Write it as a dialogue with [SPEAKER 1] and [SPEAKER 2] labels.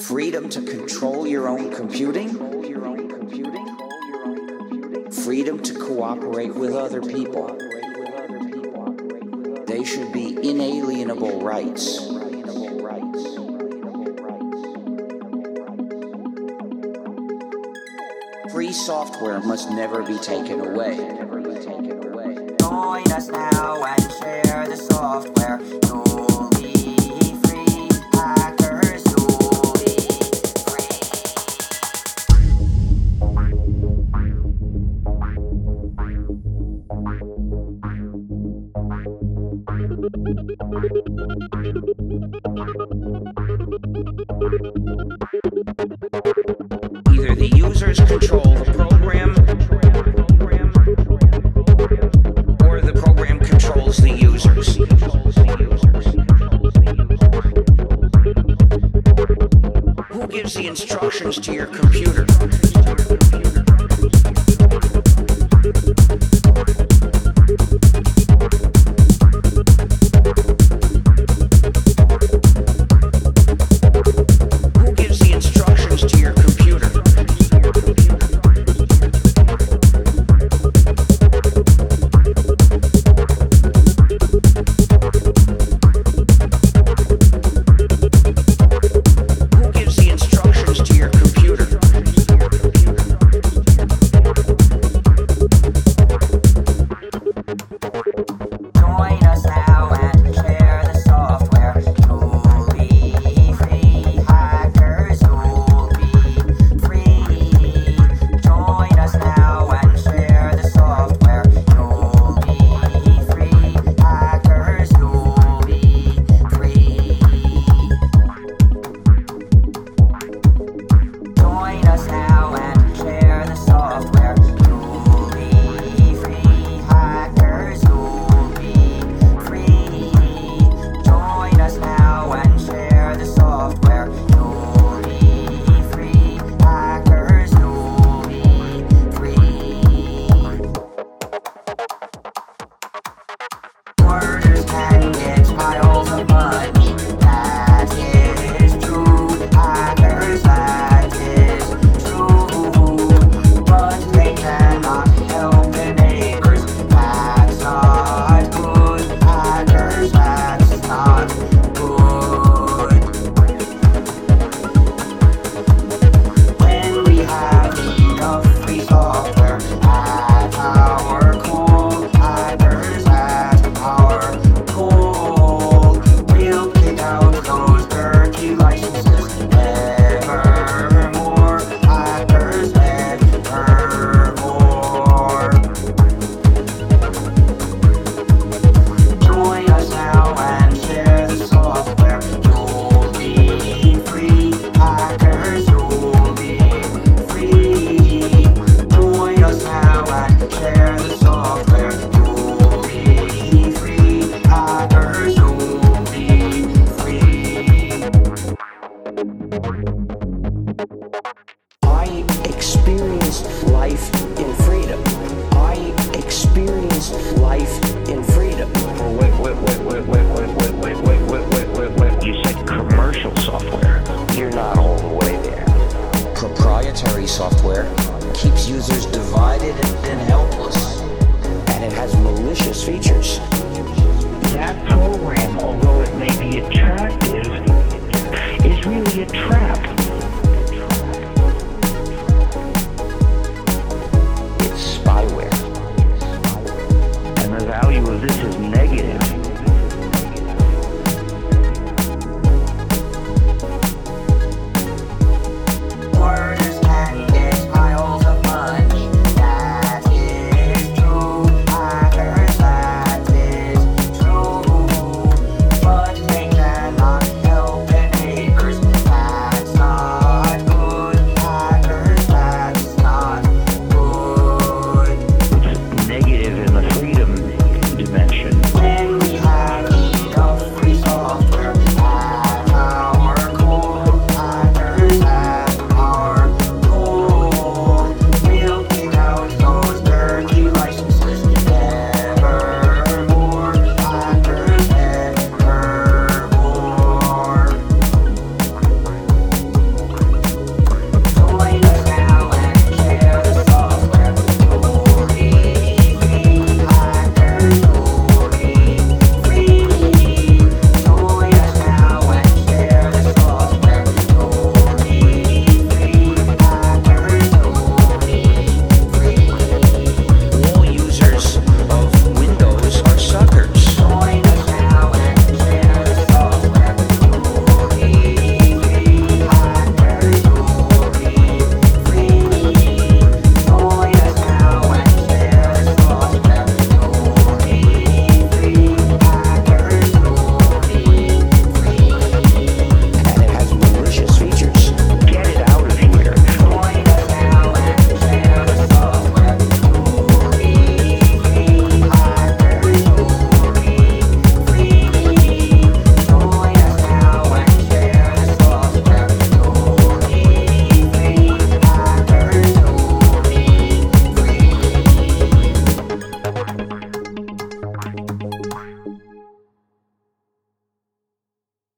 [SPEAKER 1] Freedom to control your own computing. Freedom to cooperate with other people. They should be inalienable rights. Free software must never be taken away.
[SPEAKER 2] Join us now and share the software. You'll be free, hackers, you'll be free.
[SPEAKER 1] Either the users control the program, or the program controls the users. Who gives the instructions to your computer? Who gives the instructions to your computer? Who gives the instructions to your computer?
[SPEAKER 2] Join us now and share the software. You'll be free, hackers, you'll be free. Join us now and share the software. You'll be free, hackers, you'll be free. Join us now and share the software. You'll be free, hackers, you'll be free. Join us now and share the software. You'll be free, hackers, you'll be free. Orders can get piles of money. That is true. Hackers, that is true. But they cannot help their neighbors. That's not good. Hackers, that's not good. When we have enough free software at our call, hackers at our call, we'll kick out those dirty licenses evermore. Hackers evermore. Join us now and share the software. You'll be free, hackers, you'll be free. Join us now and share the software. You'll be free, hackers, you'll be free.
[SPEAKER 1] I experienced life in freedom. I experienced life in freedom.
[SPEAKER 3] Wait. You said commercial software. You're not all the way there.
[SPEAKER 1] Proprietary software keeps users divided and helpless, and it has malicious features.
[SPEAKER 3] That program, although it may be attractive, is really a trap.